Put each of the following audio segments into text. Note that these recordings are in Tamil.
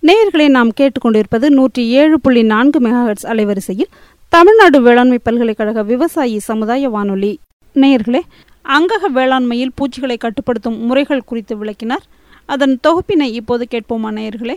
நேயர்களை நாம் கேட்டுக்கொண்டிருப்பது 107.4 மெகாஹெர்ட்ஸ் அலைவரிசையில் தமிழ்நாடு வேளாண்மை பல்கலைக்கழக விவசாயி சமுதாய வானொலி. நேயர்களே, அங்கக வேளாண்மையில் பூச்சிகளை கட்டுப்படுத்தும் முறைகள் குறித்து விளக்கினார். அதன் தொகுப்பினை இப்போது கேட்போமா நேயர்களே?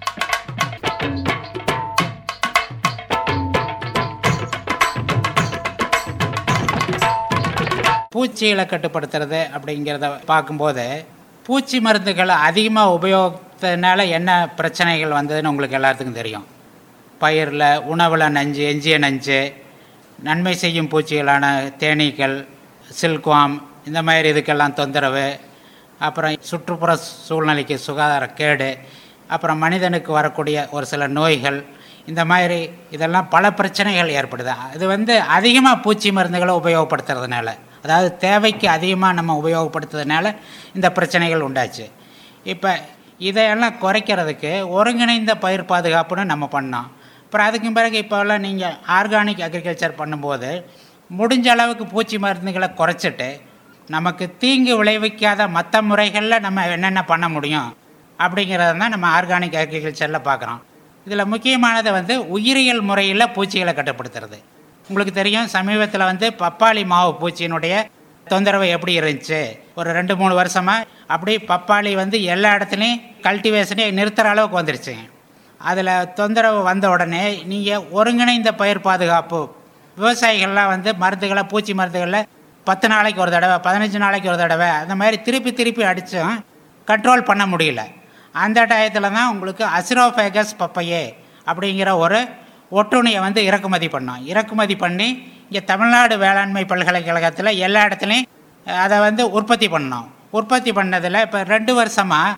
பூச்சிகளை கட்டுப்படுத்துறது அப்படிங்கிறத பார்க்கும்போது, பூச்சி மருந்துகளை அதிகமாக உபயோகத்தினால என்ன பிரச்சனைகள் வந்ததுன்னு உங்களுக்கு எல்லாத்துக்கும் தெரியும். பயிரில், உணவில் நஞ்சு, எஞ்சிய நஞ்சு, நன்மை செய்யும் பூச்சிகளான தேனீக்கள், சில்க்வாம், இந்த மாதிரி இதுக்கெல்லாம் தொந்தரவு, அப்புறம் சுற்றுப்புற சூழ்நிலைக்கு சுகாதார கேடு, அப்புறம் மனிதனுக்கு வரக்கூடிய ஒரு சில நோய்கள், இந்த மாதிரி இதெல்லாம் பல பிரச்சனைகள் ஏற்படுது. அது அதிகமாக பூச்சி மருந்துகளை உபயோகப்படுத்துறதுனால, அதாவது தேவைக்கு அதிகமாக நம்ம உபயோகப்படுத்துறதுனால இந்த பிரச்சனைகள் உண்டாச்சு. இப்போ இதையெல்லாம் குறைக்கிறதுக்கு ஒருங்கிணைந்த பயிர் பாதுகாப்புன்னு நம்ம பண்ணோம். அப்புறம் அதுக்கு பிறகு இப்போல்லாம் நீங்கள் ஆர்கானிக் அக்ரிகல்ச்சர் பண்ணும்போது முடிஞ்ச அளவுக்கு பூச்சி மருந்துகளை குறைச்சிட்டு நமக்கு தீங்கு விளைவிக்காத மற்ற முறைகளில் நம்ம என்னென்ன பண்ண முடியும் அப்படிங்கிறத தான் நம்ம ஆர்கானிக் அக்ரிகல்ச்சரில் பார்க்குறோம். இதில் முக்கியமானது உயிரியல் முறையில் பூச்சிகளை கட்டுப்படுத்துறது. உங்களுக்கு தெரியும், சமீபத்தில் பப்பாளி மாவு பூச்சியினுடைய தொந்தரவு எப்படி இருந்துச்சு. ஒரு 2-3 வருஷமாக அப்படி பப்பாளி எல்லா இடத்துலையும் கல்டிவேஷனே நிறுத்துகிற அளவுக்கு வந்துருச்சுங்க. அதில் தொந்தரவு வந்த உடனே நீங்கள் ஒருங்கிணைந்த பயிர் பாதுகாப்பு, விவசாயிகள்லாம் மருந்துகளை, பூச்சி மருந்துகளில் 10 நாளைக்கு ஒரு தடவை, 15 நாளைக்கு ஒரு தடவை, அந்த மாதிரி திருப்பி அடித்தும் கண்ட்ரோல் பண்ண முடியல. அந்த டயத்தில் தான் உங்களுக்கு அசிரோஃபேகஸ் பப்பையே அப்படிங்கிற ஒரு ஒட்டுண்ணியை இறக்குமதி பண்ணோம். இறக்குமதி பண்ணி இங்கே தமிழ்நாடு வேளாண்மை பல்கலைக்கழகத்தில் எல்லா இடத்துலையும் அதை உற்பத்தி பண்ணோம். உற்பத்தி பண்ணதில் இப்போ 2 வருஷமாக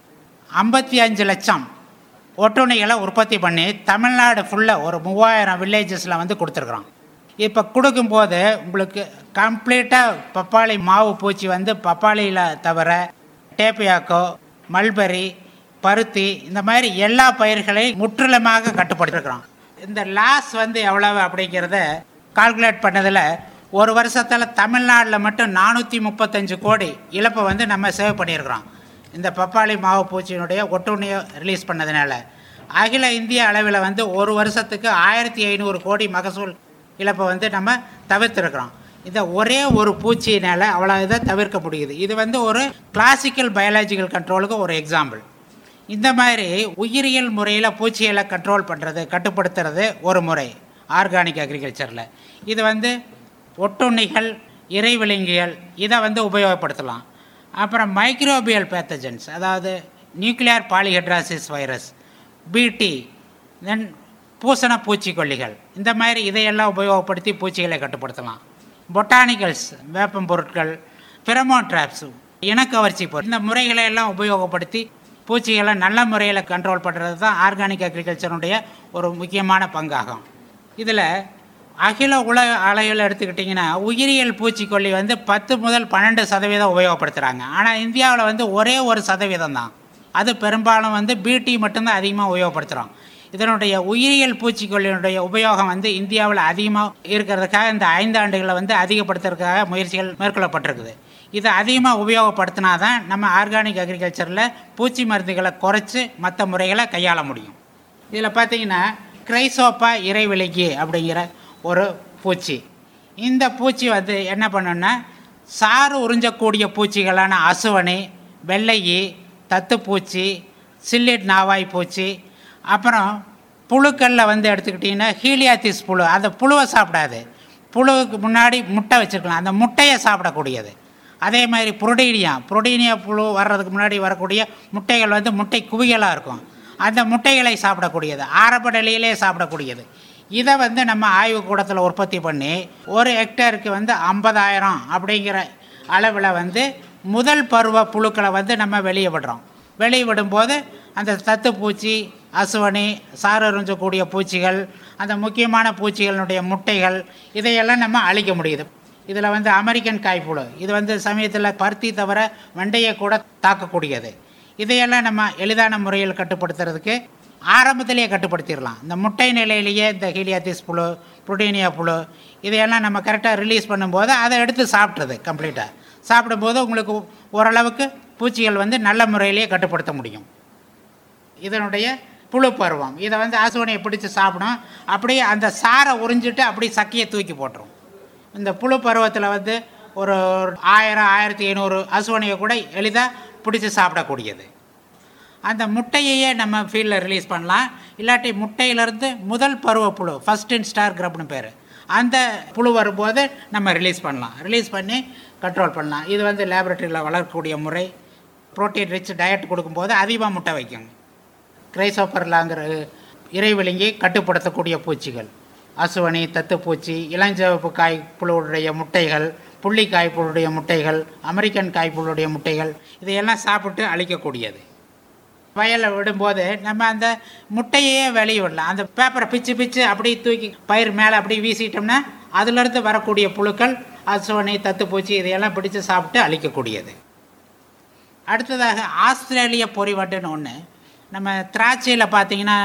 55 லட்சம் ஒட்டுண்ணிகளை உற்பத்தி பண்ணி தமிழ்நாடு ஃபுல்லாக ஒரு 3000 வில்லேஜஸில் கொடுத்துருக்குறோம். இப்போ கொடுக்கும்போது உங்களுக்கு கம்ப்ளீட்டாக பப்பாளி மாவு பூச்சி பப்பாளியில் தவிர டேப்பியாக்கோ, மல்பெரி, பருத்தி, இந்த மாதிரி எல்லா பயிர்களையும் முற்றிலுமாக கட்டுப்படுத்திருக்கிறோம். இந்த லாஸ் எவ்வளவு அப்படிங்கிறத கால்குலேட் பண்ணதில் ஒரு வருஷத்தில் தமிழ்நாட்டில் மட்டும் 435 கோடி இழப்பை நம்ம சேவ் பண்ணியிருக்கிறோம். இந்த பப்பாளி மாவு பூச்சியினுடைய ஒட்டுண்ணியை ரிலீஸ் பண்ணதுனால அகில இந்திய அளவில் ஒரு வருஷத்துக்கு 1500 கோடி மகசூல் இழப்பை நம்ம தவிர்த்துருக்கிறோம். இதை ஒரே ஒரு பூச்சியினால் அவ்வளோ இதை தவிர்க்க முடியுது. இது ஒரு கிளாசிக்கல் பயாலஜிக்கல் கண்ட்ரோலுக்கு ஒரு எக்ஸாம்பிள். இந்த மாதிரி உயிரியல் முறையில் பூச்சிகளை கண்ட்ரோல் பண்ணுறது, கட்டுப்படுத்துறது ஒரு முறை ஆர்கானிக் அக்ரிகல்ச்சரில். இது ஒட்டுண்ணிகள், இறைவிலங்கிகள், இதை உபயோகப்படுத்தலாம். அப்புறம் மைக்ரோபியல் பேத்தஜன்ஸ், அதாவது nuclear polyhedrosis virus, BT, then பூசண பூச்சிக்கொல்லிகள், இந்த மாதிரி இதையெல்லாம் உபயோகப்படுத்தி பூச்சிகளை கட்டுப்படுத்தலாம். பொட்டானிக்கல்ஸ், வேப்பம் பொருட்கள், ஃபெரமோன் ட்ராப்ஸ், இனக்கவர்ச்சி பொருள், இந்த முறைகளை எல்லாம் உபயோகப்படுத்தி பூச்சிகளை நல்ல முறையில் கண்ட்ரோல் பண்ணுறது தான் ஆர்கானிக் அக்ரிகல்ச்சருடைய ஒரு முக்கியமான பங்காகும். இதில் அகில உலக அளவில் எடுத்துக்கிட்டிங்கன்னா உயிரியல் பூச்சிக்கொல்லி 10 முதல் 12% உபயோகப்படுத்துகிறாங்க. ஆனால் இந்தியாவில் ஒரே 1% தான். அது பெரும்பாலும் பிடி மட்டும்தான் அதிகமாக உபயோகப்படுத்துகிறோம். இதனுடைய உயிரியல் பூச்சிக்கொல்லியினுடைய உபயோகம் இந்தியாவில் அதிகமாக இருக்கிறதுக்காக இந்த 5 ஆண்டுகளில் அதிகப்படுத்துறதுக்காக முயற்சிகள் மேற்கொள்ளப்பட்டிருக்குது. இதை அதிகமாக உபயோகப்படுத்தினா தான் நம்ம ஆர்கானிக் அக்ரிகல்ச்சரில் பூச்சி மருந்துகளை குறைச்சி மற்ற முறைகளை கையாள முடியும். இதில் பார்த்திங்கன்னா கிரைசோப்பா இறைவிலங்கி அப்படிங்கிற ஒரு பூச்சி. இந்த பூச்சி என்ன பண்ணுன்னா, சாறு உறிஞ்சக்கூடிய பூச்சிகளான அசுவனி, வெள்ளையி, தத்துப்பூச்சி, சில்லிட் நாவாய் பூச்சி, அப்புறம் புழுக்களில் எடுத்துக்கிட்டிங்கன்னா ஹீலியாத்திஸ் புழு. அந்த புழுவை சாப்பிடாது, புழுவுக்கு முன்னாடி முட்டை வச்சுருக்கலாம், அந்த முட்டையை சாப்பிடக்கூடியது. அதே மாதிரி புரோடீனியா புழு வர்றதுக்கு முன்னாடி வரக்கூடிய முட்டைகள் முட்டை குவியலாக இருக்கும், அந்த முட்டைகளை சாப்பிடக்கூடியது, ஆரம்ப நிலையிலே சாப்பிடக்கூடியது. இதை நம்ம ஆய்வுக்கூடத்தில் உற்பத்தி பண்ணி ஒரு ஹெக்டேருக்கு 50,000 அப்படிங்கிற அளவில் முதல் பருவ புழுக்களை நம்ம வெளியே விடுறோம். வெளியே விடும்போது அந்த தத்துப்பூச்சி, அசுவனி, சாறு எறிஞ்சக்கூடிய பூச்சிகள், அந்த முக்கியமான பூச்சிகளினுடைய முட்டைகள், இதையெல்லாம் நம்ம அழிக்க முடியுது. இதில் அமெரிக்கன் காய்ப்புழு, இது சமயத்தில் பருத்தி தவிர வெண்டையை கூட தாக்கக்கூடியது. இதையெல்லாம் நம்ம எளிதான முறையில் கட்டுப்படுத்துறதுக்கு ஆரம்பத்திலேயே கட்டுப்படுத்திடலாம். இந்த முட்டை நிலையிலேயே இந்த ஹீலியாத்திஸ் புழு, புரோடீனியா புழு, இதையெல்லாம் நம்ம கரெக்டாக ரிலீஸ் பண்ணும்போது அதை எடுத்து சாப்பிட்றது. கம்ப்ளீட்டாக சாப்பிடும்போது உங்களுக்கு ஓரளவுக்கு பூச்சிகள் நல்ல முறையிலேயே கட்டுப்படுத்த முடியும். இதனுடைய புழு பருவம். இதை வந்து அசுவனையை பிடிச்சி சாப்பிடும். அப்படியே அந்த சாரை உறிஞ்சிட்டு அப்படி சக்கையை தூக்கி போட்டுரும். இந்த புழு பருவத்தில் வந்து ஒரு 1000-1500 அசுவனையை கூட எளிதாக பிடிச்சி சாப்பிடக்கூடியது. அந்த முட்டையையே நம்ம ஃபீல்டில் ரிலீஸ் பண்ணலாம். இல்லாட்டி முட்டையிலேருந்து முதல் பருவ புழு, ஃபஸ்ட் இன் ஸ்டார் கிரப்னு பேர், அந்த புழு வரும்போது நம்ம ரிலீஸ் பண்ணலாம். ரிலீஸ் பண்ணி கண்ட்ரோல் பண்ணலாம். இது வந்து லேபரட்டரியில் வளர்க்கக்கூடிய முறை. ப்ரோட்டீன் ரிச் டயட் கொடுக்கும்போது அதிகமாக முட்டை வைக்கும். கிரைசோபர்லாங்கிற இறைவிழுங்கி கட்டுப்படுத்தக்கூடிய பூச்சிகள், அசுவனி, தத்துப்பூச்சி, இளஞ்சிவப்பு காய்ப்புழுடைய முட்டைகள், புள்ளி காய்ப்புழுடைய முட்டைகள், அமெரிக்கன் காய்ப்புழுடைய முட்டைகள், இதையெல்லாம் சாப்பிட்டு அழிக்கக்கூடியது. வயலில் விடும்போது நம்ம அந்த முட்டையே வெளியே விடலாம். அந்த பேப்பரை பிச்சு அப்படி தூக்கி பயிர் மேலே அப்படி வீசிட்டோம்னா அதிலிருந்து வரக்கூடிய புழுக்கள், அசுவனி, தத்துப்பூச்சி இதையெல்லாம் பிடிச்சு சாப்பிட்டு அழிக்கக்கூடியது. அடுத்ததாக ஆஸ்திரேலிய பொறிவண்டுன்னு ஒன்று. நம்ம திராட்சையில் பார்த்தீங்கன்னா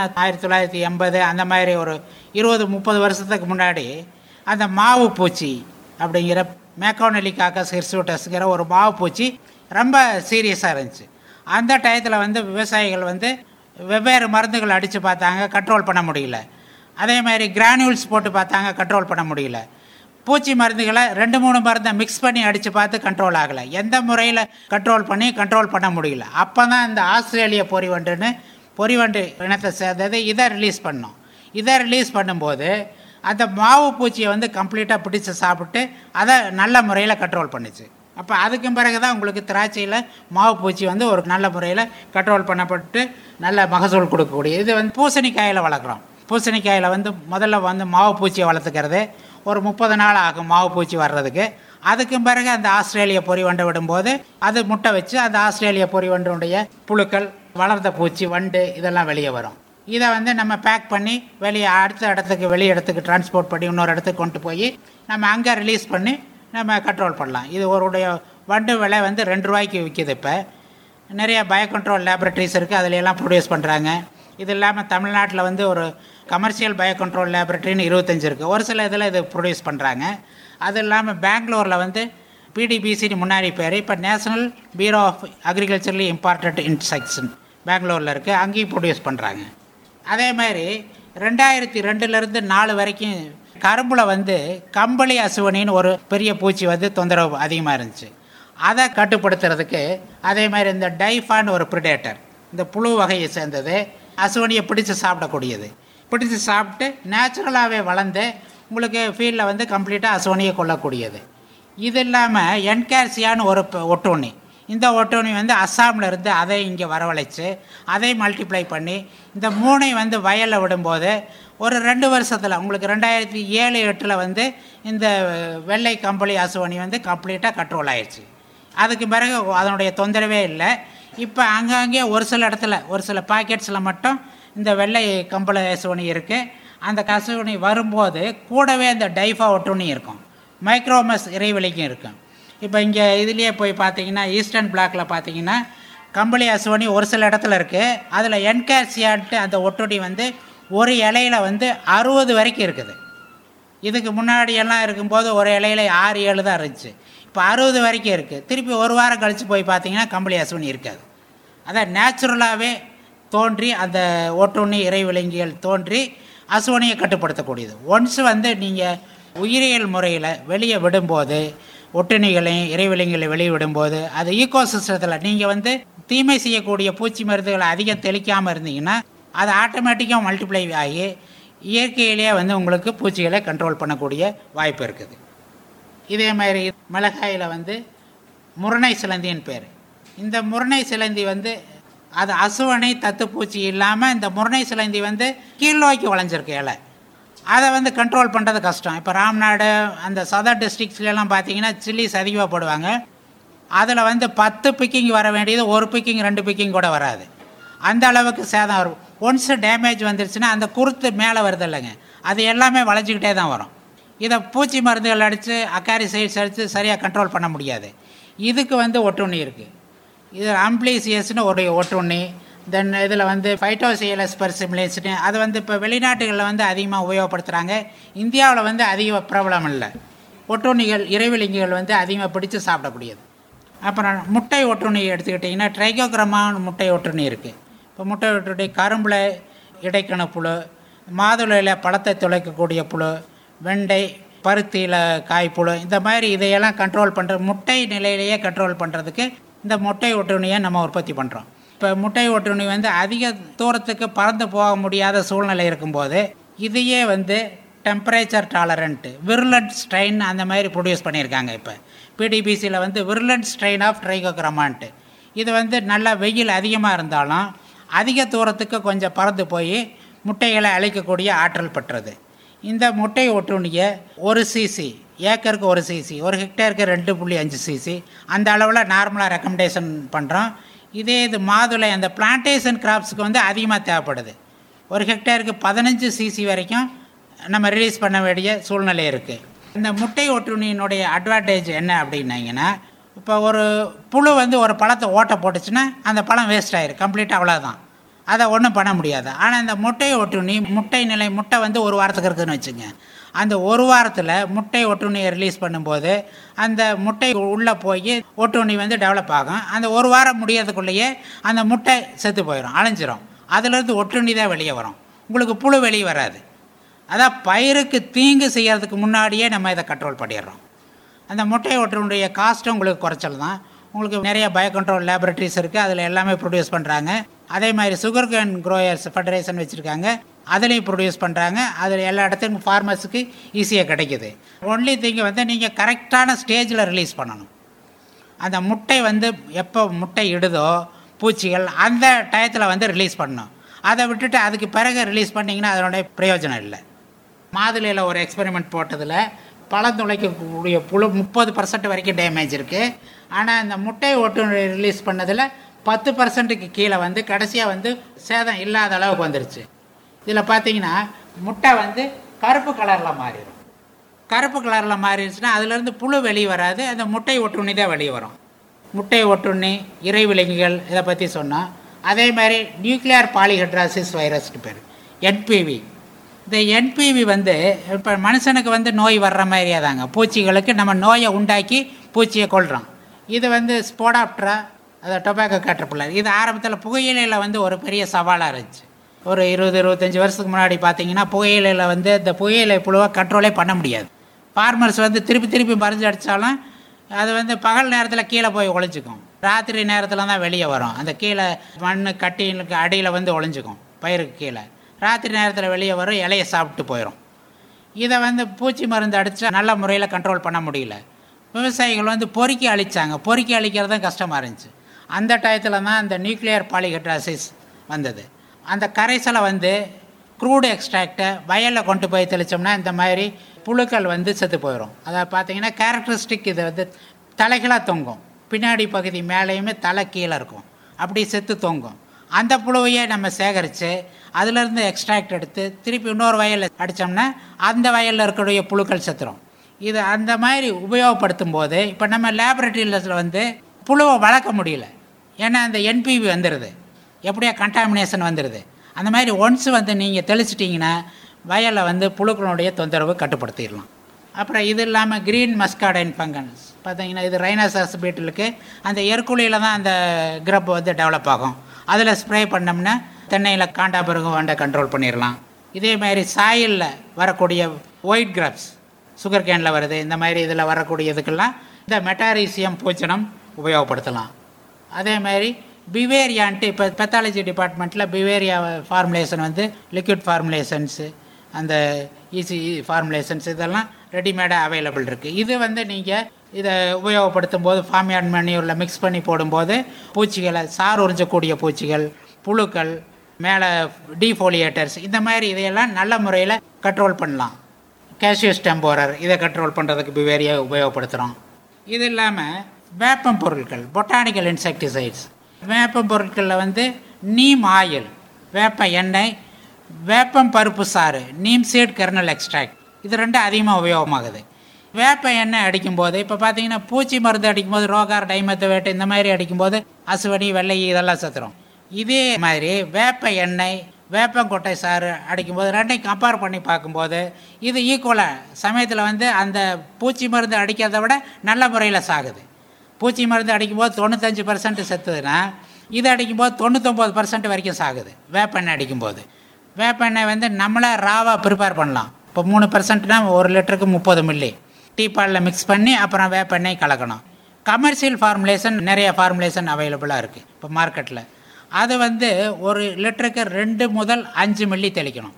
1980 அந்த மாதிரி ஒரு 20-30 வருஷத்துக்கு முன்னாடி அந்த மாவு பூச்சி அப்படிங்கிற மேக்கோனெலிகாக்கஸ் ஹிர்சூட்டஸ்ங்கிற ஒரு மாவு பூச்சி ரொம்ப சீரியஸாக இருந்துச்சு. அந்த டயத்தில் வந்து விவசாயிகள் வந்து வெவ்வேறு மருந்துகள் அடித்து பார்த்தாங்க, கண்ட்ரோல் பண்ண முடியல. அதே மாதிரி கிரானியூல்ஸ் போட்டு பார்த்தாங்க, கண்ட்ரோல் பண்ண முடியல. பூச்சி மருந்துகளை 2-3 மருந்தை மிக்ஸ் பண்ணி அடித்து பார்த்து கண்ட்ரோல் ஆகலை. எந்த முறையில் கண்ட்ரோல் பண்ண முடியல. அப்போ தான் இந்த ஆஸ்திரேலிய பொறிவண்டு இனத்தை சேர்ந்தது இதை ரிலீஸ் பண்ணோம். இதை ரிலீஸ் பண்ணும்போது அந்த மாவு பூச்சியை வந்து கம்ப்ளீட்டாக பிடிச்சி சாப்பிட்டு அதை நல்ல முறையில் கண்ட்ரோல் பண்ணிச்சு. அப்போ அதுக்கு பிறகு தான் உங்களுக்கு திராட்சையில் மாவு பூச்சி வந்து ஒரு நல்ல முறையில் கண்ட்ரோல் பண்ணப்பட்டு நல்ல மகசூல் கொடுக்கக்கூடிய. இது வந்து பூசணிக்காயில் வளர்க்குறோம். பூசணிக்காயில் வந்து முதல்ல வந்து மாவு பூச்சியை வளர்த்துக்கிறது ஒரு 30 நாள் ஆகும் மாவு பூச்சி வர்றதுக்கு. அதுக்கு பிறகு அந்த ஆஸ்திரேலிய பொறிவண்டை விடும்போது அது முட்டை வச்சு அந்த ஆஸ்திரேலிய பொறிவண்டுடைய புழுக்கள், வளர்ந்த பூச்சி, வண்டு இதெல்லாம் வெளியே வரும். இதை வந்து நம்ம பேக் பண்ணி வெளியே அடுத்த இடத்துக்கு, வெளி இடத்துக்கு டிரான்ஸ்போர்ட் பண்ணி இன்னொரு இடத்துக்கு கொண்டு போய் நம்ம அங்கே ரிலீஸ் பண்ணி நம்ம கண்ட்ரோல் பண்ணலாம். இது ஒருடைய வண்டு விலை வந்து 2 ரூபாய்க்கு விற்கிது. இப்போ நிறைய பயோ கண்ட்ரோல் லேபரட்டரிஸ் இருக்குது, அதிலெல்லாம் ப்ரொடியூஸ் பண்ணுறாங்க. இது இல்லாமல் தமிழ்நாட்டில் வந்து ஒரு கமர்ஷியல் பயோ கண்ட்ரோல் லேபரட்டரின்னு 25 இருக்குது. ஒரு சில இதில் இது ப்ரொடியூஸ் பண்ணுறாங்க. அது இல்லாமல் பெங்களூரில் வந்து பிடிபிசின்னு முன்னாடி பேர், இப்போ National Bureau of Agriculturally Important இன்செக்ட்ஸ்ன்னு பெங்களூரில் இருக்குது, அங்கேயும் ப்ரொடியூஸ் பண்ணுறாங்க. அதே மாதிரி 2002லேருந்து 4 வரைக்கும் கரும்பில் வந்து கம்பளி அசுவனின்னு ஒரு பெரிய பூச்சி வந்து தொந்தரவு அதிகமாக இருந்துச்சு. அதை கட்டுப்படுத்துறதுக்கு அதே மாதிரி இந்த டைஃபான்னு ஒரு ப்ரிடேட்டர், இந்த புழு வகையை சேர்ந்தது, அசுவனியை பிடிச்சி சாப்பிடக்கூடியது. பிடிச்சி சாப்பிட்டு நேச்சுரலாகவே வளர்ந்து உங்களுக்கு ஃபீல்டில் வந்து கம்ப்ளீட்டாக அசுவனியை கொள்ளக்கூடியது. இது இல்லாமல் என்கேர்சியான்னு ஒரு ஒட்டுண்ணி. இந்த ஒட்டுண்ணி வந்து அஸ்ஸாமில் இருந்து அதை இங்கே வரவழைச்சு அதை மல்டிப்ளை பண்ணி இந்த 3 வந்து வயலில் விடும்போது ஒரு 2 வருஷத்தில் உங்களுக்கு 2007-08 வந்து இந்த வெள்ளை கம்பளி அசுவனி வந்து கம்ப்ளீட்டாக கண்ட்ரோல் ஆயிடுச்சு. அதுக்கு பிறகு அதனுடைய தொந்தரவே இல்லை. இப்போ அங்கங்கே ஒரு சில இடத்துல ஒரு சில பாக்கெட்ஸில் மட்டும் இந்த வெள்ளை கம்பளி அசுவனி இருக்குது. அந்த அசுவனி வரும்போது கூடவே இந்த டைஃபா ஒட்டுண்ணி இருக்கும், மைக்ரோமஸ் இறைவெளிக்கும் இருக்கும். இப்போ இங்கே இதுலேயே போய் பார்த்தீங்கன்னா ஈஸ்டர்ன் பிளாக்கில் பார்த்தீங்கன்னா கம்பளி அசுவனி ஒரு சில இடத்துல இருக்குது. அதில் என்கேர்சியான்ட்டு அந்த ஒட்டுண்ணி வந்து ஒரு இலையில் வந்து 60 வரைக்கும் இருக்குது. இதுக்கு முன்னாடியெல்லாம் இருக்கும்போது ஒரு இலையில் 6-7 தான் இருந்துச்சு. இப்போ 60 வரைக்கும் இருக்குது. திருப்பி ஒரு வாரம் கழித்து போய் பார்த்தீங்கன்னா கம்பளி அசுவனி இருக்காது. அதான் நேச்சுரலாகவே தோன்றி அந்த ஒட்டுண்ணி இறைவிலங்கிகள் தோன்றி அசுவனியை கட்டுப்படுத்தக்கூடியது. ஒன்ஸ் வந்து நீங்கள் உயிரியல் முறையில் வெளியே விடும்போது, ஒட்டுண்ணிகளையும் இறைவிலங்குகளை வெளியே விடும்போது, அது ஈகோசிஸ்டத்தில் நீங்கள் வந்து தீமை செய்யக்கூடிய பூச்சி மருந்துகளை அதிகம் தெளிக்காமல் இருந்தீங்கன்னா அது ஆட்டோமேட்டிக்காக மல்டிப்ளை ஆகி இயற்கையிலேயே வந்து உங்களுக்கு பூச்சிகளை கண்ட்ரோல் பண்ணக்கூடிய வாய்ப்பு இருக்குது. இதே மாதிரி மிளகாயில் வந்து முரணை சிலந்தின்னு பேர். இந்த முரணை சிலந்தி வந்து அது அசுவனை தத்துப்பூச்சி இல்லாமல் இந்த முரணை சிலந்தி வந்து கீழ் நோக்கி வளைஞ்சிருக்கு இலை. அதை வந்து கண்ட்ரோல் பண்ணுறது கஷ்டம். இப்போ ராம்நாடு அந்த சதர் டிஸ்ட்ரிக்ஸ்லாம் பார்த்தீங்கன்னா சில்லிஸ் அதிகமாக போடுவாங்க. அதில் வந்து 10 பிக்கிங் வர வேண்டியது 1 பிக்கிங் 2 பிக்கிங் கூட வராது. அந்த அளவுக்கு சேதம் வரும். ஒன்ஸ் டேமேஜ் வந்துருச்சுன்னா அந்த குருத்து மேலே வருது இல்லைங்க, அது எல்லாமே வளைஞ்சிக்கிட்டே தான் வரும். இதை பூச்சி மருந்துகள் அடித்து அக்காரிசைட்ஸ் அடித்து சரியாக கண்ட்ரோல் பண்ண முடியாது. இதுக்கு வந்து ஒட்டுண்ணி இருக்குது. இது அம்ப்ளீசியஸ்னு ஒரு ஒட்டுண்ணி. தென் இதில் வந்து ஃபைட்டோசியலஸ் பெர்சிமிலேஸ்னு அது வந்து இப்போ வெளிநாட்டுகளில் வந்து அதிகமாக உபயோகப்படுத்துகிறாங்க. இந்தியாவில் வந்து அதிக பிரபலம் இல்லை. ஒட்டுண்ணிகள் இறைவிலங்குகள் வந்து அதிகமாக பிடிச்சு சாப்பிடக்கூடியது. அப்புறம் முட்டை ஒட்டுண்ணி எடுத்துக்கிட்டிங்கன்னா ட்ரைகோகிராமான்னு முட்டை ஒட்டுண்ணி இருக்குது. இப்போ முட்டை ஒட்டுண்ணி கரும்பில் இடைக்கண புழு, மாதுளையில் பழத்தை துளைக்கக்கூடிய புழு, வெண்டை, பருத்தியில் காய்ப்புழு, இந்த மாதிரி இதையெல்லாம் கண்ட்ரோல் பண்ணுற முட்டை நிலையிலேயே கண்ட்ரோல் பண்ணுறதுக்கு இந்த முட்டை ஒட்டுண்ணியை நம்ம உற்பத்தி பண்ணுறோம். இப்போ முட்டை ஒட்டுண்ணி வந்து அதிக தூரத்துக்கு பறந்து போக முடியாத சூழ்நிலை இருக்கும்போது இதையே வந்து டெம்பரேச்சர் டாலரண்ட்டு விர்லண்ட் ஸ்ட்ரெயின் அந்த மாதிரி ப்ரொடியூஸ் பண்ணியிருக்காங்க. இப்போ பிடிபிசியில் வந்து விர்லண்ட் ஸ்ட்ரெயின் ஆஃப் ட்ரைகோக்ரமான்ட்டு, இது வந்து நல்லா வெயில் அதிகமாக இருந்தாலும் அதிக தூரத்துக்கு கொஞ்சம் பறந்து போய் முட்டைகளை அழிக்கக்கூடிய ஆற்றல் பெற்றது. இந்த முட்டை ஒட்டுண்ணியை 1 cc, ஏக்கருக்கு 1 cc, 1 ஹெக்டேருக்கு 2.5 cc அந்த அளவில் நார்மலாக ரெக்கமெண்டேஷன் பண்ணுறோம். இதே இது மாதுளை அந்த பிளான்டேஷன் கிராப்ஸுக்கு வந்து அதிகமாக தேவைப்படுது. 1 ஹெக்டேருக்கு 15 cc வரைக்கும் நம்ம ரிலீஸ் பண்ண வேண்டிய சூழ்நிலை இருக்குது. இந்த முட்டை ஒட்டுண்ணியினுடைய அட்வான்டேஜ் என்ன அப்படின்னாங்கன்னா, இப்போ ஒரு புழு வந்து ஒரு பழத்தை ஓட்டை போட்டுச்சுன்னா அந்த பழம் வேஸ்ட் ஆயிரும் கம்ப்ளீட்டாக, அவ்வளோதான், அதை ஒன்றும் பண்ண முடியாது. ஆனால் இந்த முட்டை ஒட்டுண்ணி முட்டை நிலை முட்டை வந்து 1 வாரத்துக்கு இருக்குதுன்னு வச்சுங்க. அந்த 1 வாரத்தில் முட்டை ஒட்டுண்ணியை ரிலீஸ் பண்ணும்போது அந்த முட்டை உள்ளே போய் ஒட்டுண்ணி வந்து டெவலப் ஆகும். அந்த 1 வாரம் முடியறதுக்குள்ளேயே அந்த முட்டை செத்து போயிடும், அழிஞ்சிரும். அதுலேருந்து ஒட்டுண்ணி தான் வெளியே வரும், உங்களுக்கு புழு வெளியே வராது. அதான் பயிருக்கு தீங்கு செய்கிறதுக்கு முன்னாடியே நம்ம இதை கண்ட்ரோல் பண்ணிடுறோம். அந்த முட்டை ஒட்டுண்ணிய காஸ்ட்டும் உங்களுக்கு குறைச்சல் தான். உங்களுக்கு நிறைய பயோ கண்ட்ரோல் லேபரட்டரிஸ் இருக்குது, அதில் எல்லாமே ப்ரொடியூஸ் பண்ணுறாங்க. அதே மாதிரி சுகர் கேன் க்ரோயர்ஸ் ஃபெடரேஷன் வச்சுருக்காங்க, அதுலேயும் ப்ரொடியூஸ் பண்ணுறாங்க. அதில் எல்லா இடத்துக்கும் ஃபார்மர்ஸுக்கு ஈஸியாக கிடைக்கிது. ஒன்லி திங்கு வந்து நீங்கள் கரெக்டான ஸ்டேஜில் ரிலீஸ் பண்ணணும். அந்த முட்டை வந்து எப்போ முட்டை இடுதோ பூச்சிகள் அந்த டயத்தில் வந்து ரிலீஸ் பண்ணணும். அதை விட்டுட்டு அதுக்கு பிறகு ரிலீஸ் பண்ணிங்கன்னா அதனுடைய பிரயோஜனம் இல்லை. மாதுளையில் ஒரு எக்ஸ்பெரிமெண்ட் போட்டதில் பழந்துளைக்கக்கூடிய புழு 30% வரைக்கும் டேமேஜ் இருக்குது. ஆனால் இந்த முட்டை ஒட்டு ரிலீஸ் பண்ணதில் 10%க்கு கீழே வந்து கடைசியாக வந்து சேதம் இல்லாத அளவுக்கு வந்துருச்சு. இதில் பார்த்தீங்கன்னா முட்டை வந்து கருப்பு கலரில் மாறிடும். கருப்பு கலரில் மாறிடுச்சுன்னா அதுலேருந்து புழு வெளியே வராது, அந்த முட்டை ஒட்டுண்ணி தான் வெளியே வரும். முட்டை ஒட்டுண்ணி, இறைவிலங்குகள் இதை பற்றி சொன்னோம். அதே மாதிரி நியூக்ளியர் பாலிஹெட்ராசிஸ் வைரஸ்னு பேர், என்பிவி. இந்த என்பிவி வந்து இப்போ மனுஷனுக்கு வந்து நோய் வர்ற மாதிரியே தாங்க, பூச்சிகளுக்கு நம்ம நோயை உண்டாக்கி பூச்சியை கொள்கிறோம். இது வந்து ஸ்போடாப்ட்ரா, அதை டொபாக்கோ கேட்டர்பில்லர். இது ஆரம்பத்தில் புகையிலையில் வந்து ஒரு பெரிய சவாலாக இருந்துச்சு. ஒரு 20-25 வருஷத்துக்கு முன்னாடி பார்த்தீங்கன்னா புகையிலையில் வந்து இந்த புகையிலை புழுவை கண்ட்ரோலே பண்ண முடியாது. ஃபார்மர்ஸ் வந்து திருப்பி மருந்து அடித்தாலும் அது வந்து பகல் நேரத்தில் கீழே போய் ஒளிஞ்சிக்கும், ராத்திரி நேரத்தில் தான் வெளியே வரும். அந்த கீழே மண் கட்டினுக்கு அடியில் வந்து ஒளிஞ்சிக்கும், பயிருக்கு கீழே. ராத்திரி நேரத்தில் வெளியே வரும், இலையை சாப்பிட்டு போயிடும். இதை வந்து பூச்சி மருந்து அடித்தா நல்ல முறையில் கண்ட்ரோல் பண்ண முடியல. விவசாயிகள் வந்து பொறுக்கி அழித்தாங்க, பொறுக்கி அழிக்கிறது தான் கஷ்டமாக இருந்துச்சு. அந்த டயத்தில் தான் அந்த நியூக்ளியர் பாலிஹெட்ராசிஸ் வந்தது. அந்த கரைசலை வந்து க்ரூடு எக்ஸ்ட்ராக்டை வயலில் கொண்டு போய் தெளித்தோம்னா இந்த மாதிரி புழுக்கள் வந்து செத்து போயிடும். அதை பார்த்தீங்கன்னா கேரக்டரிஸ்டிக், இது வந்து தலைகளாக தொங்கும், பின்னாடி பகுதி மேலேயுமே தலை கீழே இருக்கும், அப்படி செத்து தொங்கும். அந்த புழுவையே நம்ம சேகரித்து அதிலேருந்து எக்ஸ்ட்ராக்ட் எடுத்து திருப்பி இன்னொரு வயலில் அடித்தோம்னா அந்த வயலில் இருக்கக்கூடிய புழுக்கள் செத்துரும். இது அந்த மாதிரி உபயோகப்படுத்தும் போது இப்போ நம்ம லேபரட்டரியில் வந்து புழுவை வளர்க்க முடியல, ஏன்னா அந்த என்பிவி வந்துடுது, எப்படியா கண்டாமினேஷன் வந்துடுது. அந்த மாதிரி ஒன்ஸ் வந்து நீங்கள் தெளிச்சிட்டிங்கன்னா வயலில் வந்து புழுக்களுடைய தொந்தரவு கட்டுப்படுத்திடலாம். அப்புறம் இது இல்லாமல் க்ரீன் மஸ்காடைன் ஃபங்கஸ் பார்த்தீங்கன்னா, இது ரைனோசரஸ் பீட்டிலுக்கு அந்த எற்குழியில் தான் அந்த கிரப் வந்து டெவலப் ஆகும். அதில் ஸ்ப்ரே பண்ணோம்னா தென்னையில் காண்டாபருகம் வண்டை கண்ட்ரோல் பண்ணிடலாம். இதே மாதிரி சாயிலில் வரக்கூடிய ஒயிட் கிராப்ஸ், சுகர் கேனில் வருது, இந்த மாதிரி இதில் வரக்கூடியதுக்கெல்லாம் இந்த மெட்டாரீசியம் பூச்சனம் உபயோகப்படுத்தலாம். அதே மாதிரி பிவேரியான்ட்டு இப்போ பெத்தாலஜி டிபார்ட்மெண்ட்டில் பிவேரியா ஃபார்முலேஷன் வந்து லிக்விட் ஃபார்முலேஷன்ஸு, அந்த ஈஸி ஃபார்முலேஷன்ஸ் இதெல்லாம் ரெடிமேடாக அவைலபிள் இருக்குது. இது வந்து நீங்கள் இதை உபயோகப்படுத்தும் போது ஃபார்மியான் மேன்யூரில் மிக்ஸ் பண்ணி போடும்போது பூச்சிகளை, சார் உறிஞ்சக்கூடிய பூச்சிகள், புழுக்கள், மேலே டீஃபோலியேட்டர்ஸ், இந்த மாதிரி இதையெல்லாம் நல்ல முறையில் கண்ட்ரோல் பண்ணலாம். கேஷியஸ் டெம்போரர் இதை கண்ட்ரோல் பண்ணுறதுக்கு பிவேரியா உபயோகப்படுத்துகிறோம். இது இல்லாமல் வேப்பம் பொருட்கள், பொட்டானிக்கல் இன்செக்டிசைட்ஸ், வேப்பம் பொருட்களில் வந்து நீம் ஆயில், வேப்ப எண்ணெய், வேப்பம் பருப்பு சாறு, நீம் சீட் கெர்னல் எக்ஸ்ட்ராக்ட், இது ரெண்டும் அதிகமாக உபயோகமாகுது. வேப்ப எண்ணெய் அடிக்கும்போது இப்போ பார்த்தீங்கன்னா பூச்சி மருந்து அடிக்கும்போது ரோகார், டைமெத்தவேட் இந்த மாதிரி அடிக்கும்போது அசுவனி, வெள்ளை இதெல்லாம் செத்துரும். இதே மாதிரி வேப்ப எண்ணெய், வேப்பங்கொட்டை சாறு அடிக்கும்போது ரெண்டையும் கம்பேர் பண்ணி பார்க்கும்போது இது ஈக்குவலாக சமயத்தில் வந்து அந்த பூச்சி மருந்து அடிக்கிறத விட நல்ல முறையில் சாகுது. பூச்சி மருந்து அடிக்கும்போது 95% செத்துதுன்னா இது அடிக்கும்போது 99% வரைக்கும் சாகுது வேப்பெண்ணெய் அடிக்கும்போது. வேப்பெண்ணெய் வந்து நம்மளே ராவாக ப்ரிப்பேர் பண்ணலாம். இப்போ 3%னா 1 லிட்டருக்கு 30 மில்லி டீப்பாலில் மிக்ஸ் பண்ணி அப்புறம் வேப்பெண்ணெய் கலக்கணும். கமர்ஷியல் ஃபார்முலேஷன் நிறைய ஃபார்முலேஷன் அவைலபிளாக இருக்குது இப்போ மார்க்கெட்டில். அது வந்து 1 லிட்டருக்கு 2 முதல் 5 மில்லி தெளிக்கணும்.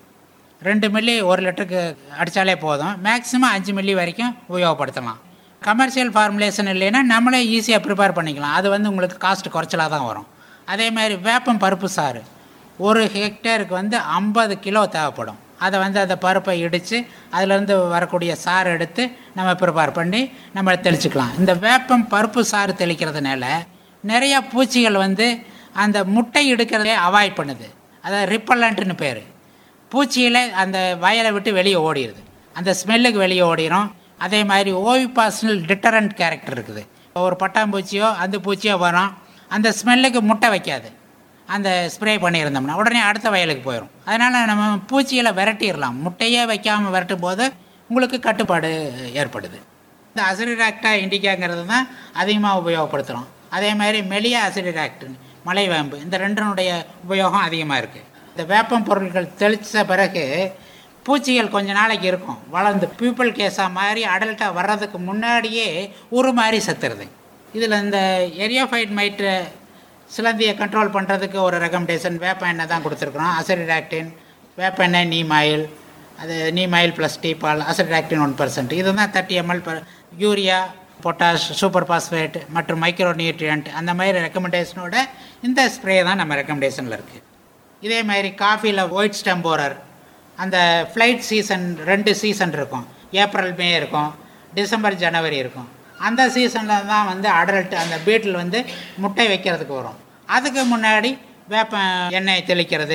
2 மில்லி 1 லிட்டருக்கு அடித்தாலே போதும். மேக்ஸிமம் 5 மில்லி வரைக்கும் உபயோகப்படுத்தலாம். கமர்ஷியல் ஃபார்முலேஷன் இல்லைன்னா நம்மளே ஈஸியாக ப்ரிப்பேர் பண்ணிக்கலாம். அது வந்து உங்களுக்கு காஸ்ட் குறைச்சலாக தான் வரும். அதே மாதிரி வேப்பம் பருப்பு சாறு 1 ஹெக்டேருக்கு வந்து 50 கிலோ தேவைப்படும். அதை வந்து அந்த பருப்பை இடித்து அதிலேருந்து வரக்கூடிய சாறு எடுத்து நம்ம ப்ரிப்பேர் பண்ணி நம்ம தெளிச்சுக்கலாம். இந்த வேப்பம் பருப்பு சாறு தெளிக்கிறதுனால நிறையா பூச்சிகள் வந்து அந்த முட்டை எடுக்கிறதே அவாய்ட் பண்ணுது. அதாவது ரிப்பல்லண்ட்டுன்னு பேர். பூச்சியில் அந்த வயலை விட்டு வெளியே ஓடிடுது, அந்த ஸ்மெல்லுக்கு வெளியே ஓடிடும். அதே மாதிரி ஓவிபாசனல் டிட்டரண்ட் கேரக்டர் இருக்குது. ஒரு பட்டாம்பூச்சியோ அந்த பூச்சியோ வரும், அந்த ஸ்மெல்லுக்கு முட்டை வைக்காது. அந்த ஸ்ப்ரே பண்ணியிருந்தோம்னா உடனே அடுத்த வயலுக்கு போயிடும். அதனால் நம்ம பூச்சிகளை விரட்டிடலாம். முட்டையே வைக்காமல் விரட்டும் போது உங்களுக்கு கட்டுப்பாடு ஏற்படுது. இந்த அசிடிராக்டா இண்டிகாங்கிறது தான் அதிகமாக உபயோகப்படுத்துகிறோம். அதே மாதிரி மெலியா அசிடிராக்ட் மலை வேம்பு, இந்த ரெண்டனுடைய உபயோகம் அதிகமாக இருக்குது. இந்த வேப்பம் பொருட்கள் தெளித்த பிறகு பூச்சிகள் கொஞ்ச நாளைக்கு இருக்கும், வளர்ந்து பீப்பிள் கேஸாக மாதிரி அடல்ட்டாக வர்றதுக்கு முன்னாடியே மாதிரி செத்துருது. இதில் இந்த எரியோஃபைட் மைட்டு சிலந்தியை கண்ட்ரோல் பண்ணுறதுக்கு ஒரு ரெக்கமெண்டேஷன் வேப்ப எண்ணெய் தான் கொடுத்துருக்குறோம். அசிடிராக்டின், வேப்ப எண்ணெய், நீமாயில், அது நீமாயில் ப்ளஸ் டீபால், அசிடிராக்டின் 1%. இது தான் 30 ml urea, potash, super phosphate மற்றும் மைக்ரோ நியூட்ரியன்ட் அந்த மாதிரி ரெக்கமெண்டேஷனோட இந்த ஸ்ப்ரே தான் நம்ம ரெக்கமெண்டேஷனில் இருக்குது. இதே மாதிரி காஃபியில் ஒயிட் ஸ்டம்போரர், அந்த ஃப்ளைட் சீசன் 2 சீசன் இருக்கும். ஏப்ரல் மே இருக்கும், டிசம்பர் ஜனவரி இருக்கும். அந்த சீசனில் தான் வந்து அடல்ட் அந்த பீட்டில் வந்து முட்டை வைக்கிறதுக்கு வரும். அதுக்கு முன்னாடி வேப்ப எண்ணெய் தெளிக்கிறது,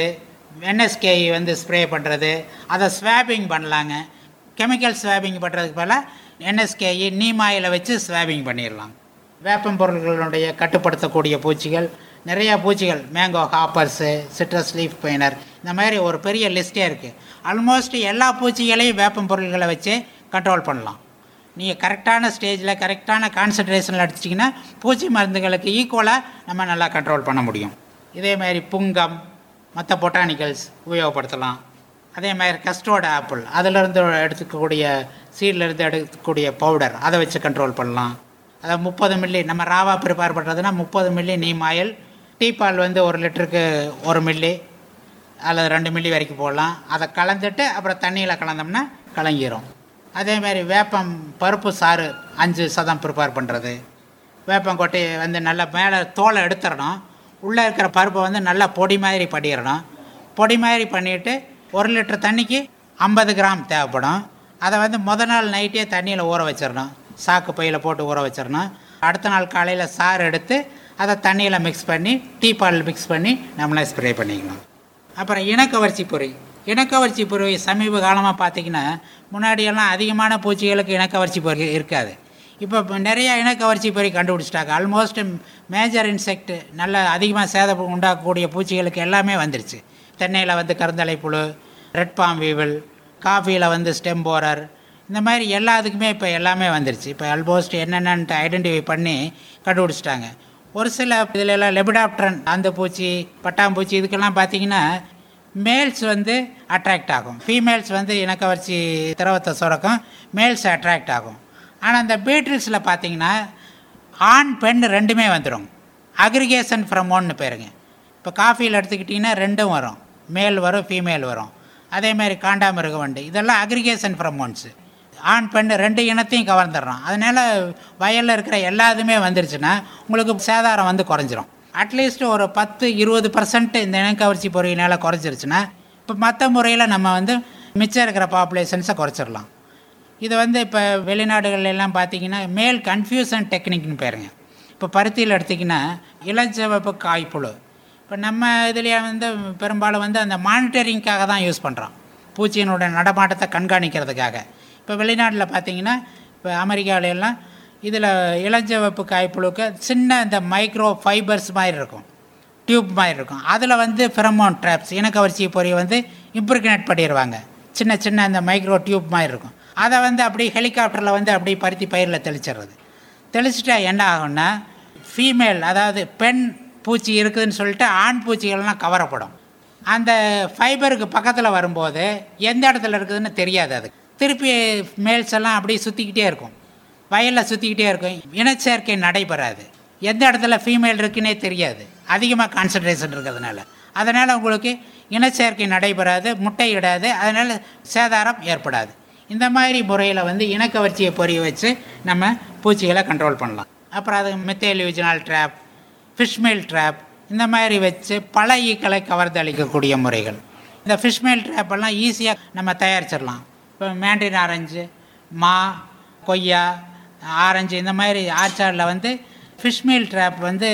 NSK வந்து ஸ்ப்ரே பண்ணுறது, அதை ஸ்வாபிங் பண்ணலாங்க. கெமிக்கல் ஸ்வாபிங் பண்ணுறதுக்கு பதிலாக NSK நீமாயில் வச்சு ஸ்வாபிங் பண்ணிடலாம். வேப்பம் பொருட்களுடைய கட்டுப்படுத்தக்கூடிய பூச்சிகள் நிறையா பூச்சிகள், mango hoppers, citrus leaf miner, இந்த மாதிரி ஒரு பெரிய லிஸ்ட்டே இருக்குது. ஆல்மோஸ்ட் எல்லா பூச்சிகளையும் வேப்பம் பொருட்களை வச்சு கண்ட்ரோல் பண்ணலாம். நீங்கள் கரெக்டான ஸ்டேஜில் கரெக்டான கான்சன்ட்ரேஷனில் அடிச்சிட்டிங்கன்னா பூச்சி மருந்துகளுக்கு ஈக்குவலாக நம்ம நல்லா கண்ட்ரோல் பண்ண முடியும். இதே மாதிரி புங்கம், மற்ற பொட்டானிக்கல்ஸ் உபயோகப்படுத்தலாம். அதே மாதிரி கஸ்டர்ட் ஆப்பிள், அதிலிருந்து எடுத்துக்கக்கூடிய சீட்லேருந்து எடுக்கக்கூடிய பவுடர், அதை வச்சு கண்ட்ரோல் பண்ணலாம். அதை 30 மில்லி நம்ம ராவாக ப்ரிப்பேர் பண்ணுறதுனா 30 மில்லி நீம் ஆயில், டீபால் வந்து 1 லிட்டருக்கு 1 மில்லி அல்லது 2 மில்லி வரைக்கும் போடலாம். அதை கலந்துட்டு அப்புறம் தண்ணியில் கலந்தோம்னா கலங்கிடும். அதே மாதிரி வேப்பம் பருப்பு சாறு 5% ப்ரிப்பேர் பண்ணுறது. வேப்பங்கொட்டையை வந்து நல்லா மேலே தோலை எடுத்துடணும், உள்ளே இருக்கிற பருப்பை வந்து நல்லா பொடி மாதிரி பண்ணிடணும். பொடி மாதிரி பண்ணிவிட்டு 1 லிட்டர் தண்ணிக்கு 50 கிராம் தேவைப்படும். அதை வந்து நாள் நைட்டே தண்ணியில் ஊற வச்சிடணும், சாக்கு பையில் போட்டு ஊற வச்சிடணும். அடுத்த நாள் காலையில் சாறு எடுத்து அதை தண்ணியில் மிக்ஸ் பண்ணி டீபால் மிக்ஸ் பண்ணி நம்மளே ஸ்ப்ரே பண்ணிக்கணும். அப்புறம் இனக்கவர்ச்சி பொறி. இனக்கவர்ச்சி பொறி சமீப காலமாக பார்த்திங்கன்னா முன்னாடியெல்லாம் அதிகமான பூச்சிகளுக்கு இனக்கவர்ச்சி பொறி இருக்காது. இப்போ நிறையா இனக்கவர்ச்சி பொறி கண்டுபிடிச்சிட்டாங்க. ஆல்மோஸ்ட் மேஜர் இன்செக்ட் நல்ல அதிகமாக சேதம் உண்டாக்கக்கூடிய பூச்சிகளுக்கு எல்லாமே வந்துருச்சு. தென்னையில் வந்து கருந்தலை புழு, ரெட் பாம் வீவில், காஃபியில் வந்து ஸ்டெம்போரர், இந்த மாதிரி எல்லாத்துக்குமே இப்போ எல்லாமே வந்துருச்சு. இப்போ ஆல்மோஸ்ட் என்னென்னன்ட்டு ஐடென்டிஃபை பண்ணி கண்டுபிடிச்சிட்டாங்க. ஒரு சில இதிலெல்லாம் லெபிடாப்டரன் அந்த பூச்சி, பட்டாம்பூச்சி, இதுக்கெல்லாம் பார்த்திங்கன்னா மேல்ஸ் வந்து அட்ராக்ட் ஆகும், ஃபீமேல்ஸ் வந்து இனக்கவர்ச்சி திரவத்தை சுரக்கும், மேல்ஸ் அட்ராக்ட் ஆகும். ஆனால் அந்த பீட்ரில்ஸில் பார்த்திங்கன்னா ஆண் பெண் ரெண்டுமே வந்துடும். அக்ரிகேஷன் ஃப்ரம் ஒன்னு பேருங்க. இப்போ காஃபியில் எடுத்துக்கிட்டிங்கன்னா 2 வரும், மேல் வரும், ஃபீமேல் வரும். அதேமாதிரி காண்டாமிருக வண்டு, இதெல்லாம் அக்ரிகேஷன் ஃப்ரம் ஒன்ஸு. ஆண் பெண் 2 இனத்தையும் கவர்ந்துடுறோம். அதனால் வயலில் இருக்கிற எல்லாத்துமே வந்துருச்சுன்னா உங்களுக்கு சேதாரம் வந்து குறைஞ்சிரும். அட்லீஸ்ட் ஒரு 10-20% இந்த இனக்கவர்ச்சி பொறியினால் குறைஞ்சிருச்சுன்னா இப்போ மற்ற முறையில் நம்ம வந்து மிச்சம் இருக்கிற பாப்புலேஷன்ஸை குறைச்சிடலாம். இது வந்து இப்போ வெளிநாடுகள்லாம் பார்த்திங்கன்னா மேல் கன்ஃபியூஷன் டெக்னிக்னு பேருங்க. இப்போ பருத்தியில் எடுத்திங்கன்னா இளஞ்சிவப்பு காய்ப்புழு, இப்போ நம்ம இதுலேயே வந்து பெரும்பாலும் வந்து அந்த மானிட்டரிங்காக தான் யூஸ் பண்ணுறோம், பூச்சியினுடைய நடமாட்டத்தை கண்காணிக்கிறதுக்காக. இப்போ வெளிநாட்டில் பார்த்திங்கன்னா இப்போ அமெரிக்காவிலெல்லாம் இதில் இளஞ்சிவப்பு காய்ப்புழுக்கு சின்ன இந்த மைக்ரோ ஃபைபர்ஸ் மாதிரி இருக்கும், டியூப் மாதிரி இருக்கும். அதில் வந்து ஃபெரமோன் ட்ராப்ஸ் இனக்கவர்ச்சி பொறியை வந்து இம்ப்ரிக்னேட் பண்ணிடுவாங்க. சின்ன சின்ன அந்த மைக்ரோ டியூப் மாதிரி இருக்கும். அதை வந்து அப்படி ஹெலிகாப்டரில் வந்து அப்படி பருத்தி பயிரில் தெளிச்சிடுறது. தெளிச்சிட்டா என்ன ஆகும்னா ஃபீமேல், அதாவது பெண் பூச்சி இருக்குதுன்னு சொல்லிட்டு ஆண் பூச்சிகள்லாம் கவரப்படும். அந்த ஃபைபருக்கு பக்கத்தில் வரும்போது எந்த இடத்துல இருக்குதுன்னு தெரியாது. அது திருப்பி மேல்ஸ் எல்லாம் அப்படியே சுற்றிக்கிட்டே இருக்கும், வயலில் சுற்றிக்கிட்டே இருக்கும். இனச்சேர்க்கை நடைபெறாது. எந்த இடத்துல ஃபீமேல் இருக்குன்னே தெரியாது, அதிகமாக கான்சன்ட்ரேஷன் இருக்கிறதுனால. அதனால் உங்களுக்கு இனச்சேர்க்கை நடைபெறாது, முட்டை இடாது, அதனால் சேதாரம் ஏற்படாது. இந்த மாதிரி முறையில் வந்து இனக்கவர்ச்சியை பொரிய வச்சு நம்ம பூச்சிகளை கண்ட்ரோல் பண்ணலாம். அப்புறம் அது மெத்தேலியூஜினல் ட்ராப், ஃபிஷ்மெயில் ட்ராப், இந்த மாதிரி வச்சு பல ஈக்களை கவர்ந்தளிக்கக்கூடிய முறைகள். இந்த ஃபிஷ்மெயில் ட்ராப்பெல்லாம் ஈஸியாக நம்ம தயாரிச்சிடலாம். இப்போ மேண்ட்ரின் ஆரஞ்சு, மா, கொய்யா, ஆரஞ்சு இந்த மாதிரி ஆர்ச்சார்டில் வந்து ஃபிஷ்மெயில் ட்ராப் வந்து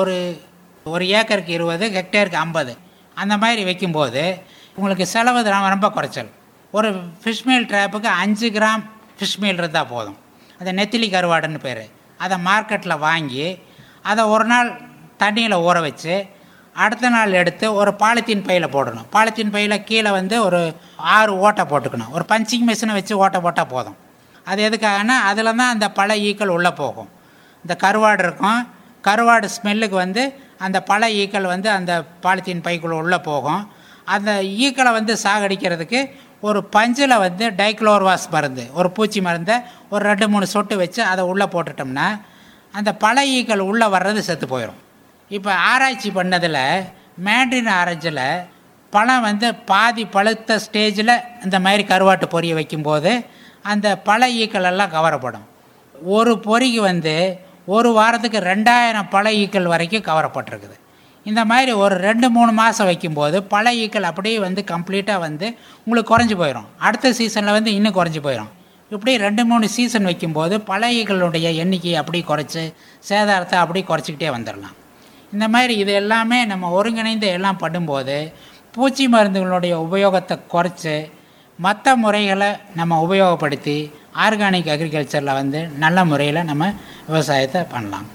ஒரு ஏக்கருக்கு 20, ஹெக்டேருக்கு 50 அந்த மாதிரி வைக்கும்போது உங்களுக்கு செலவு ரொம்ப குறைச்சல். ஒரு ஃபிஷ்மெயில் ட்ராப்புக்கு 5 கிராம் ஃபிஷ்மெயில் இருந்தால் போதும். அது நெத்திலி கருவாடுன்னு பேர். அதை மார்க்கெட்டில் வாங்கி அதை ஒரு நாள் தண்ணியில் ஊற வச்சு அடுத்த நாள் எடுத்து ஒரு பாலித்தீன் பையில் போடணும். பாலித்தீன் பையில் கீழே வந்து ஒரு 6 ஓட்டை போட்டுக்கணும். ஒரு பஞ்சிங் மிஷினை வச்சு ஓட்டை போட்டால் போதும். அது எதுக்காகனா அதில் தான் அந்த பல ஈக்கள் உள்ளே போகும். இந்த கருவாடு இருக்கும், கருவாடு ஸ்மெல்லுக்கு வந்து அந்த பல ஈக்கள் வந்து அந்த பாலித்தீன் பைக்குள்ளே உள்ளே போகும். அந்த ஈக்களை வந்து சாகடிக்கிறதுக்கு ஒரு பஞ்சில் வந்து டைக்ளோர்வாஸ் மருந்து, ஒரு பூச்சி மருந்தை ஒரு 2-3 சொட்டு வச்சு அதை உள்ளே போட்டுட்டோம்னா அந்த பல ஈக்கள் உள்ளே வர்றது செத்து போயிடும். இப்போ ஆராய்ச்சி பண்ணதில் மேண்ட்ரின் ஆரஞ்சில் பழம் வந்து பாதி பழுத்த ஸ்டேஜில் இந்த மாதிரி கருவாட்டு பொரிய வைக்கும்போது அந்த பல ஈக்கள் எல்லாம் கவரப்படும். ஒரு பொறிக்கு வந்து ஒரு வாரத்துக்கு 2000 பல ஈக்கள் வரைக்கும் கவரப்பட்டிருக்குது. இந்த மாதிரி ஒரு 2-3 மாதம் வைக்கும்போது பல ஈக்கள் அப்படியே வந்து கம்ப்ளீட்டாக வந்து உங்களுக்கு குறைஞ்சி போயிடும். அடுத்த சீசனில் வந்து இன்னும் குறைஞ்சி போயிடும். இப்படி 2-3 சீசன் வைக்கும்போது பல ஈக்களுடைய எண்ணிக்கையை அப்படி குறைச்சி சேதாரத்தை அப்படி குறைச்சிக்கிட்டே வந்துடலாம். இந்த மாதிரி இது எல்லாமே நம்ம ஒருங்கிணைந்து எல்லாம் பண்ணும்போது பூச்சி மருந்துகளுடைய உபயோகத்தை குறைச்சி மற்ற முறைகளை நம்ம உபயோகப்படுத்தி ஆர்கானிக் அக்ரிகல்ச்சரில் வந்து நல்ல முறையில் நம்ம விவசாயத்தை பண்ணலாம்.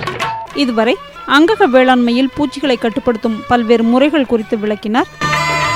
இதுவரை அங்கக வேளாண்மையில் பூச்சிகளை கட்டுப்படுத்தும் பல்வேறு முறைகள் குறித்து விளக்கினார்